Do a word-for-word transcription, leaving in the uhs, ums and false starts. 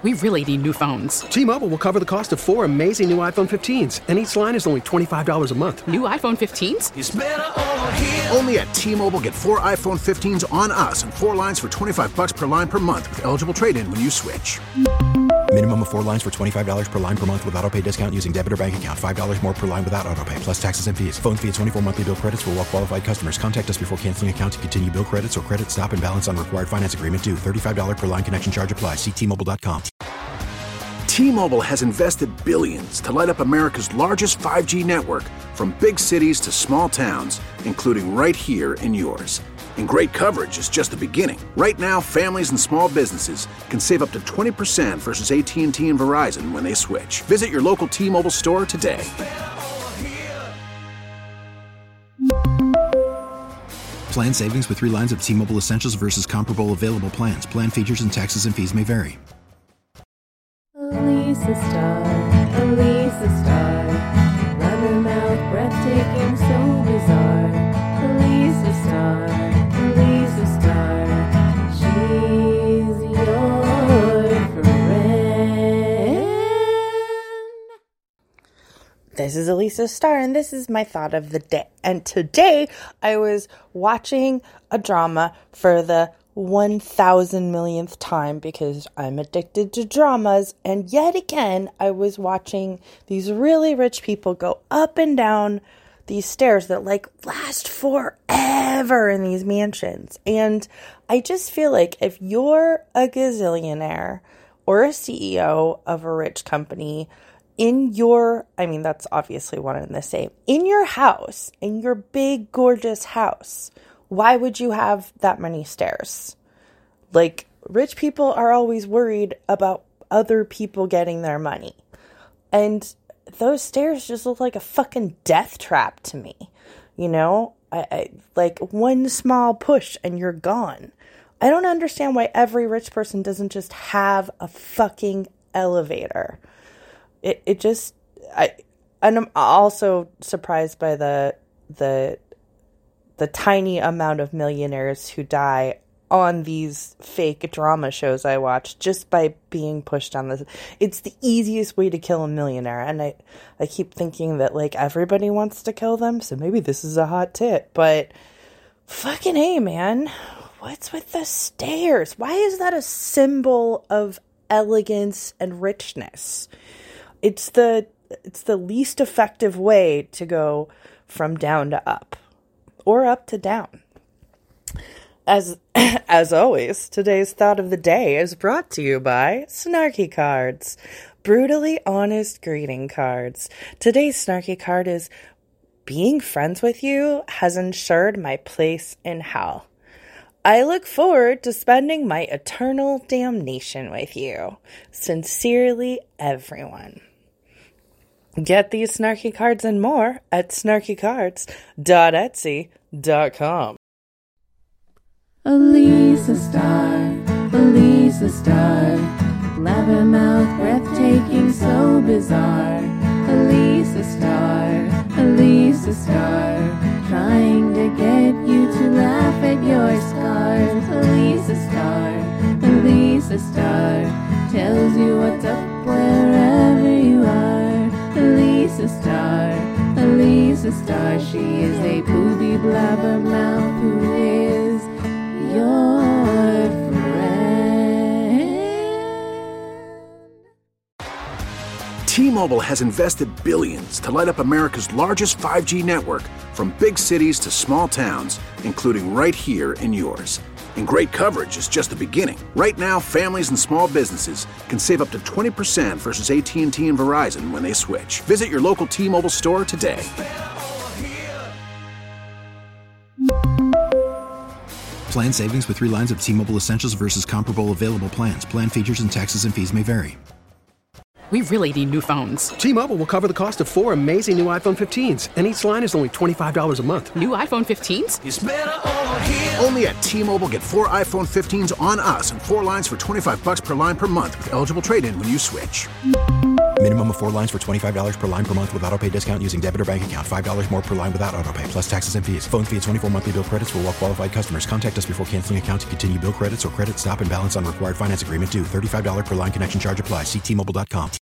We really need new phones. T-Mobile will cover the cost of four amazing new iPhone fifteens, and each line is only twenty-five dollars a month. New iPhone fifteens? It's better over here. Only at T-Mobile, get four iPhone fifteens on us and four lines for twenty-five dollars per line per month with eligible trade-in when you switch. Minimum of four lines for twenty-five dollars per line per month with autopay discount using debit or bank account. five dollars more per line without autopay, plus taxes and fees. Phone fee at twenty-four monthly bill credits for well-qualified customers. Contact us before canceling account to continue bill credits or credit stop and balance on required finance agreement due. thirty-five dollars per line connection charge applies. See T Mobile dot com. T-Mobile has invested billions to light up America's largest five G network, from big cities to small towns, including right here in yours. And great coverage is just the beginning. Right now, families and small businesses can save up to twenty percent versus A T and T and Verizon when they switch. Visit your local T-Mobile store today. Plan savings with three lines of T-Mobile Essentials versus comparable available plans. Plan features and taxes and fees may vary. Elisa Star, Elisa Star, Leathermouth, breathtaking, so bizarre. Elisa Star, Elisa Star, she's your friend. This is Elisa Star, and this is my thought of the day. And today, I was watching a drama for the one thousand millionth time because I'm addicted to dramas, and yet again I was watching these really rich people go up and down these stairs that like last forever in these mansions. And I just feel like if you're a gazillionaire or a C E O of a rich company, in your, I mean that's obviously one and the same, in your house, in your big gorgeous house, why would you have that many stairs? Like, rich people are always worried about other people getting their money. And those stairs just look like a fucking death trap to me. You know? I, I like, one small push and you're gone. I don't understand why every rich person doesn't just have a fucking elevator. It it just, I, and I'm also surprised by the, the, the tiny amount of millionaires who die on these fake drama shows I watch just by being pushed on this. It's the easiest way to kill a millionaire. And I, I keep thinking that like everybody wants to kill them. So maybe this is a hot tip, but fucking hey, man, what's with the stairs? Why is that a symbol of elegance and richness? It's the, it's the least effective way to go from down to up. Or up to down. As as always, today's thought of the day is brought to you by Snarky Cards. Brutally honest greeting cards. Today's snarky card is, being friends with you has ensured my place in hell. I look forward to spending my eternal damnation with you. Sincerely, everyone. Get these snarky cards and more at snarky cards dot etsy dot com. Elisa Star, Elisa Star, Blabbermouth, breathtaking, so bizarre. Elisa Star, Elisa Star, trying to get you to laugh at your scars. Elisa Star, Elisa Star, tells you what's up wherever you are. Elisa Star, Elisa Star, she is a booby blabbermouth who is your friend. T-Mobile has invested billions to light up America's largest five G network, from big cities to small towns, including right here in yours. And great coverage is just the beginning. Right now, families and small businesses can save up to twenty percent versus A T and T and Verizon when they switch. Visit your local T-Mobile store today. Plan savings with three lines of T-Mobile Essentials versus comparable available plans. Plan features and taxes and fees may vary. We really need new phones. T-Mobile will cover the cost of four amazing new iPhone fifteens, and each line is only twenty-five dollars a month. New iPhone fifteens? It's better over here. Only at T-Mobile, get four iPhone fifteens on us and four lines for twenty-five dollars per line per month with eligible trade-in when you switch. Minimum of four lines for twenty-five dollars per line per month with autopay discount using debit or bank account. five dollars more per line without autopay, plus taxes and fees. Phone fee at twenty-four monthly bill credits for well qualified customers. Contact us before canceling account to continue bill credits or credit stop and balance on required finance agreement due. thirty-five dollars per line connection charge applies. See T Mobile dot com.